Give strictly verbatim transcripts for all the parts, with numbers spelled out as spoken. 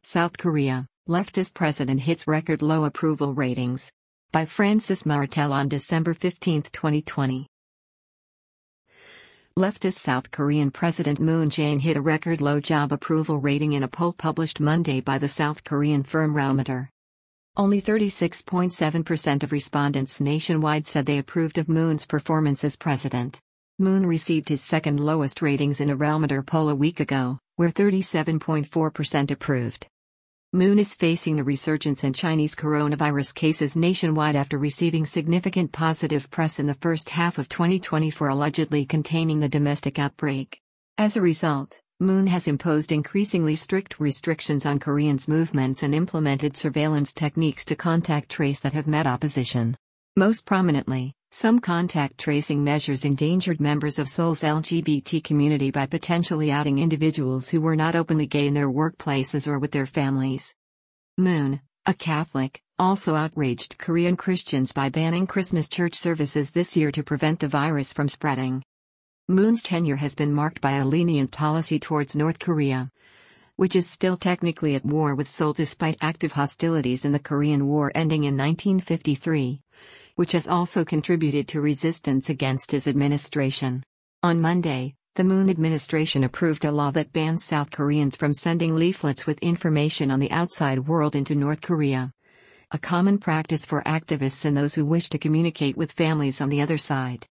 South Korea, leftist president hits record low approval ratings. By Francis Martel on December fifteenth, twenty twenty. Leftist South Korean President Moon Jae-in hit a record low job approval rating in a poll published Monday by the South Korean firm Realmeter. Only thirty-six point seven percent of respondents nationwide said they approved of Moon's performance as president. Moon received his second lowest ratings in a Realmeter poll a week ago, where thirty-seven point four percent approved. Moon is facing the resurgence in Chinese coronavirus cases nationwide after receiving significant positive press in the first half of twenty twenty for allegedly containing the domestic outbreak. As a result, Moon has imposed increasingly strict restrictions on Koreans' movements and implemented surveillance techniques to contact trace that have met opposition. Most prominently, some contact tracing measures endangered members of Seoul's L G B T community by potentially outing individuals who were not openly gay in their workplaces or with their families. Moon, a Catholic, also outraged Korean Christians by banning Christmas church services this year to prevent the virus from spreading. Moon's tenure has been marked by a lenient policy towards North Korea, which is still technically at war with Seoul despite active hostilities in the Korean War ending in nineteen fifty-three. Which has also contributed to resistance against his administration. On Monday, the Moon administration approved a law that bans South Koreans from sending leaflets with information on the outside world into North Korea, a common practice for activists and those who wish to communicate with families on the other side.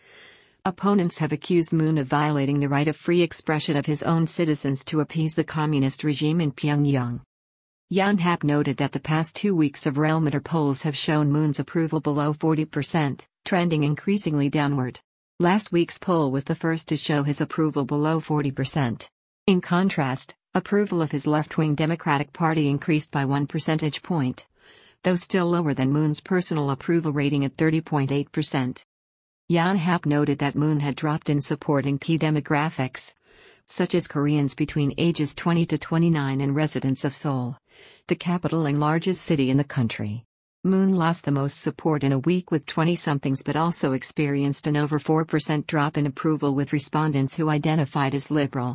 Opponents have accused Moon of violating the right of free expression of his own citizens to appease the communist regime in Pyongyang. Yonhap noted that the past two weeks of Realmeter polls have shown Moon's approval below forty percent, trending increasingly downward. Last week's poll was the first to show his approval below forty percent. In contrast, approval of his left-wing Democratic Party increased by one percentage point, though still lower than Moon's personal approval rating at thirty point eight percent. Yonhap noted that Moon had dropped in support in key demographics, such as Koreans between ages twenty to twenty-nine and residents of Seoul, the capital and largest city in the country. Moon lost the most support in a week with twenty-somethings but also experienced an over four percent drop in approval with respondents who identified as liberal.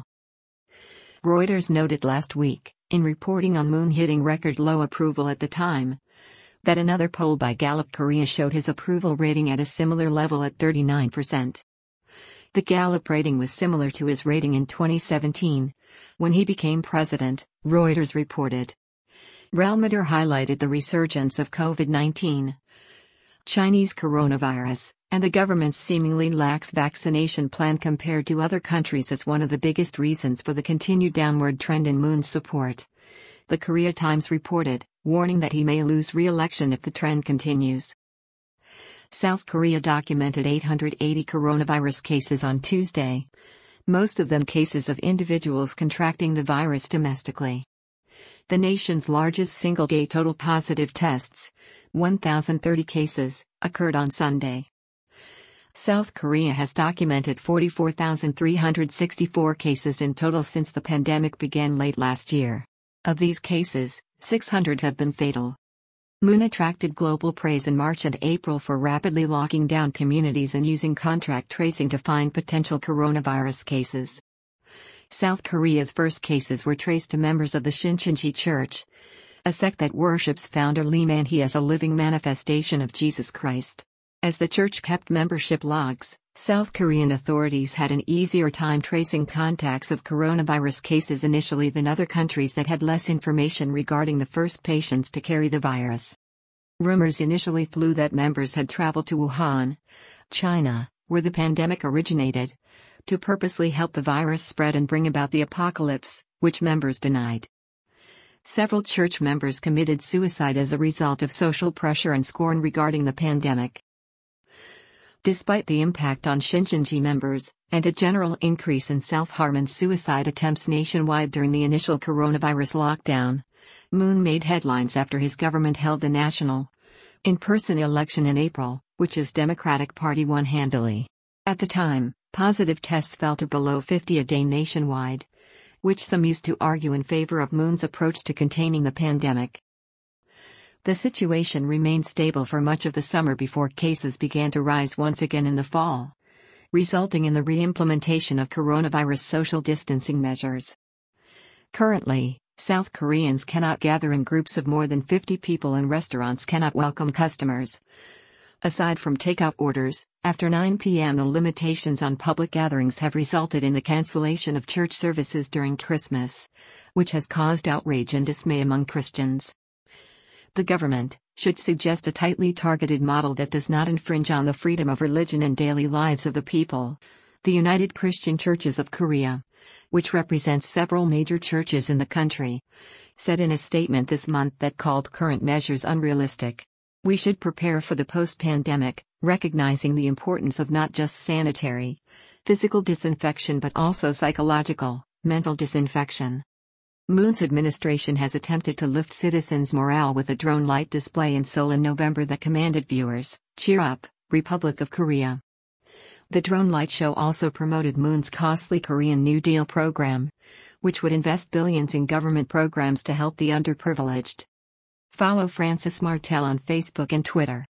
Reuters noted last week, in reporting on Moon hitting record low approval at the time, that another poll by Gallup Korea showed his approval rating at a similar level at thirty-nine percent. The Gallup rating was similar to his rating in twenty seventeen, when he became president, Reuters reported. Realmeter highlighted the resurgence of COVID nineteen, Chinese coronavirus, and the government's seemingly lax vaccination plan compared to other countries as one of the biggest reasons for the continued downward trend in Moon's support. The Korea Times reported, warning that he may lose re-election if the trend continues. South Korea documented eight hundred eighty coronavirus cases on Tuesday, most of them cases of individuals contracting the virus domestically. The nation's largest single-day total positive tests, one thousand thirty cases, occurred on Sunday. South Korea has documented forty-four thousand three hundred sixty-four cases in total since the pandemic began late last year. Of these cases, six hundred have been fatal. Moon attracted global praise in March and April for rapidly locking down communities and using contract tracing to find potential coronavirus cases. South Korea's first cases were traced to members of the Shincheonji Church, a sect that worships founder Lee Man-hee as a living manifestation of Jesus Christ. As the church kept membership logs, South Korean authorities had an easier time tracing contacts of coronavirus cases initially than other countries that had less information regarding the first patients to carry the virus. Rumors initially flew that members had traveled to Wuhan, China, where the pandemic originated, to purposely help the virus spread and bring about the apocalypse, which members denied. Several church members committed suicide as a result of social pressure and scorn regarding the pandemic. Despite the impact on Shincheonji members, and a general increase in self-harm and suicide attempts nationwide during the initial coronavirus lockdown, Moon made headlines after his government held the national, in-person election in April, which his Democratic Party won handily. At the time, positive tests fell to below fifty a day nationwide, which some used to argue in favor of Moon's approach to containing the pandemic. The situation remained stable for much of the summer before cases began to rise once again in the fall, resulting in the re-implementation of coronavirus social distancing measures. Currently, South Koreans cannot gather in groups of more than fifty people and restaurants cannot welcome customers. Aside from takeout orders, after nine p m the limitations on public gatherings have resulted in the cancellation of church services during Christmas, which has caused outrage and dismay among Christians. The government should suggest a tightly targeted model that does not infringe on the freedom of religion and daily lives of the people. The United Christian Churches of Korea, which represents several major churches in the country, said in a statement this month that called current measures unrealistic. We should prepare for the post-pandemic, recognizing the importance of not just sanitary, physical disinfection but also psychological, mental disinfection. Moon's administration has attempted to lift citizens' morale with a drone light display in Seoul in November that commanded viewers, "Cheer up, Republic of Korea." The drone light show also promoted Moon's costly Korean New Deal program, which would invest billions in government programs to help the underprivileged. Follow Francis Martel on Facebook and Twitter.